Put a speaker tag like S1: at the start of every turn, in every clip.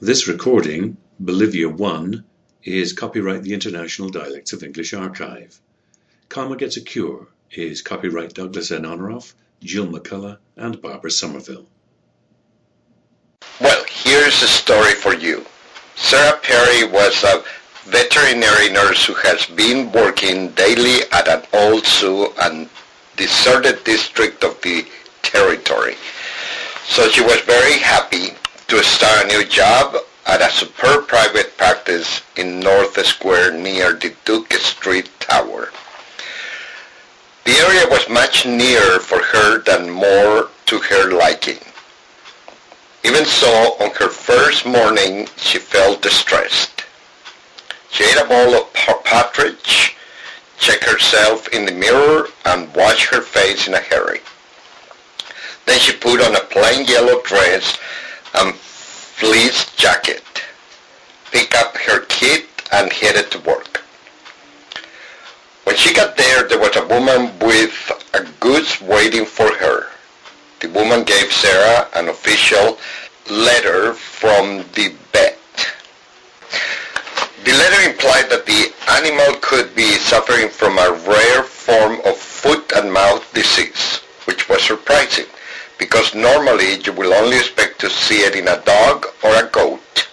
S1: This recording, Bolivia 1, is copyright the International Dialects of English Archive. Karma Gets a Cure is copyright Douglas N. Honoroff, Jill McCullough, and Barbara Somerville.
S2: Well, here's a story for you. Sarah Perry was a veterinary nurse who has been working daily at an old zoo and deserted district of the territory. So she was very happy to start a new job at a superb private practice in North Square near the Duke Street Tower. The area was much nearer for her than more to her liking. Even so, on her first morning, she felt distressed. She ate a bowl of partridge, checked herself in the mirror, and washed her face in a hurry. Then she put on a plain yellow dress and fleece jacket, picked up her kit, and headed to work. When she got there, there was a woman with a goose waiting for her. The woman gave Sarah an official letter from the vet. The letter implied that the animal could be suffering from a rare form of foot and mouth disease, which was surprising, because normally you will only expect to see it in a dog or a goat.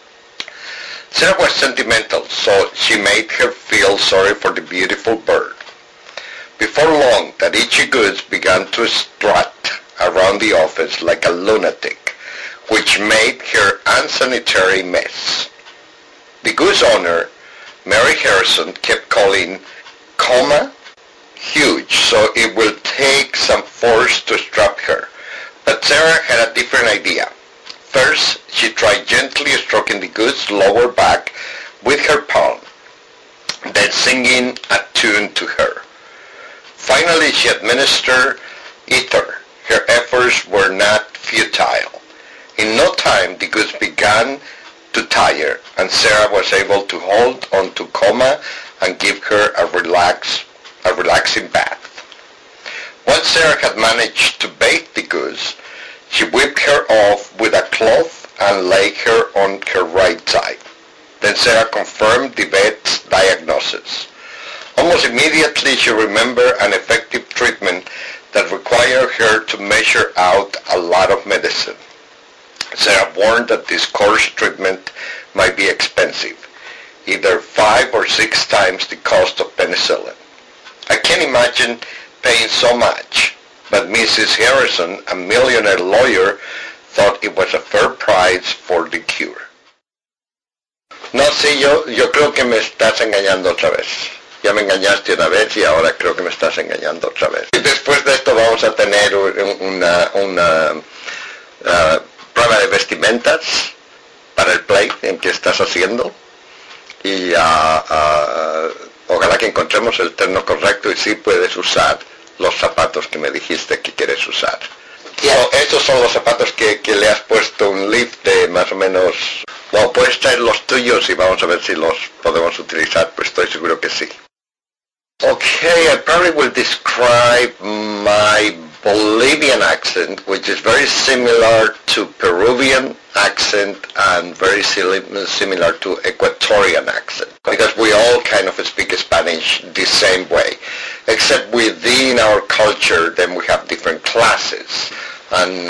S2: Sarah was sentimental, so she made her feel sorry for the beautiful bird. Before long, that itchy goose began to strut around the office like a lunatic, which made her unsanitary mess. The goose owner, Mary Harrison, kept calling Coma huge, so it will take some force to strap her. But Sarah had a different idea. First, she tried gently stroking the goose's lower back with her palm, then singing a tune to her. Finally, she administered ether. Her efforts were not futile. In no time, the goose began to tire, and Sarah was able to hold on to Coma and give her a relaxing bath. Once Sarah had managed to bathe the goose, she whipped her off with a cloth and laid her on her right side. Then Sarah confirmed the vet's diagnosis. Almost immediately she remembered an effective treatment that required her to measure out a lot of medicine. Sarah warned that this course treatment might be expensive, either 5 or 6 times the cost of penicillin. I can't imagine paying so much, but Mrs. Harrison, a millionaire lawyer, thought it was a fair price for the cure. No, sí, yo creo que me estás engañando otra vez. Ya me engañaste una vez y ahora creo que me estás engañando otra vez. Después de esto vamos a tener una prueba de vestimentas para el play en que estás haciendo y ojalá que encontremos el terno correcto y sí puedes usar los zapatos que me dijiste que quieres usar. Yeah. So, estos son los zapatos que le has puesto un lift de más o menos. Bueno, puedes traer los tuyos y vamos a ver si los podemos utilizar, pues estoy seguro que sí. Okay, I probably will describe my Bolivian accent, which is very similar to Peruvian accent and very similar to Ecuadorian accent, because we all kind of speak Spanish the same way, except within our culture then we have different classes, and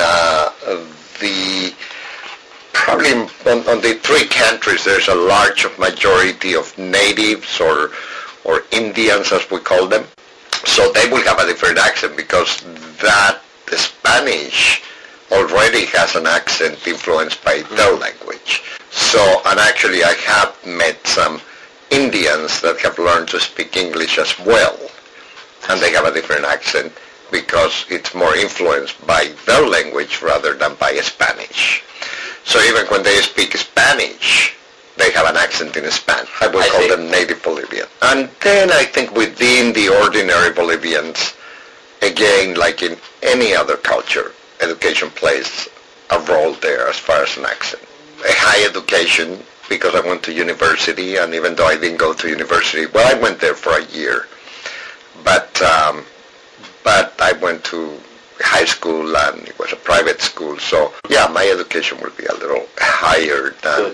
S2: probably on the 3 countries there's a large majority of natives or Indians as we call them. So they will have a different accent because that Spanish already has an accent influenced by their language. So, and actually I have met some Indians that have learned to speak English as well. And they have a different accent because it's more influenced by their language rather than by Spanish. So even when they speak Spanish, they have an accent in Spanish. I would call them native Bolivian. And then I think within the ordinary Bolivians, again, like in any other culture, education plays a role there as far as an accent. A high education, because I went to university, and even though I didn't go to university, well, I went there for a year. But I went to high school, and it was a private school. So yeah, my education will be a little higher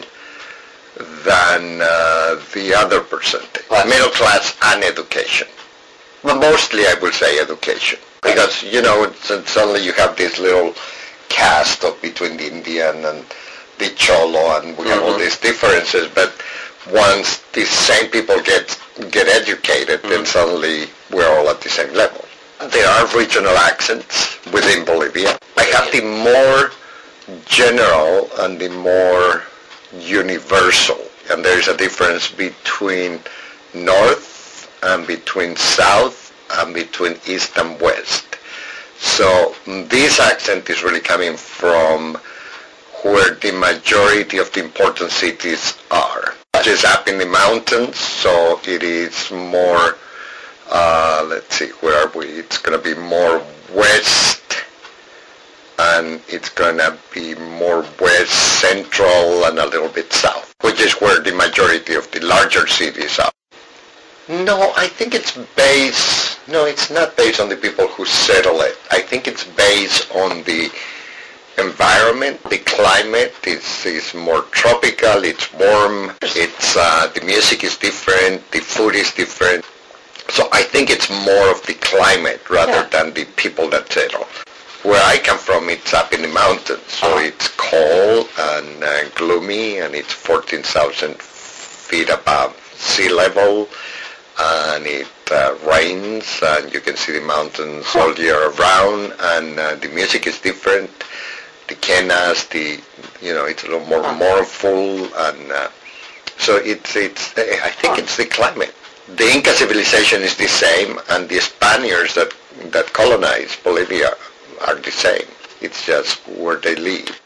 S2: than the other percentage. Middle class and education. But mostly I will say education. Because, suddenly you have this little caste of between the Indian and the Cholo, and we have all these differences, but once these same people get educated, then suddenly we're all at the same level. There are regional accents within Bolivia. I have the more general and the more universal, and there is a difference between north and between south and between east and west. So this accent is really coming from where the majority of the important cities are. It is up in the mountains, so it is more, let's see, where are we? It's going to be more west, and it's going to be more west, central, and a little bit south, which is where the majority of the larger cities are. No, I think it's not based on the people who settle it. I think it's based on the environment, the climate is more tropical, it's warm, the music is different, the food is different. So I think it's more of the climate rather than the people that settle. Where I come from, it's up in the mountains, so it's cold and gloomy, and it's 14,000 feet above sea level, and it rains, and you can see the mountains all year round, and the music is different. The quenas, it's a little more mournful, and so I think it's the climate. The Inca civilization is the same, and the Spaniards that colonized Bolivia are the same. It's just where they live.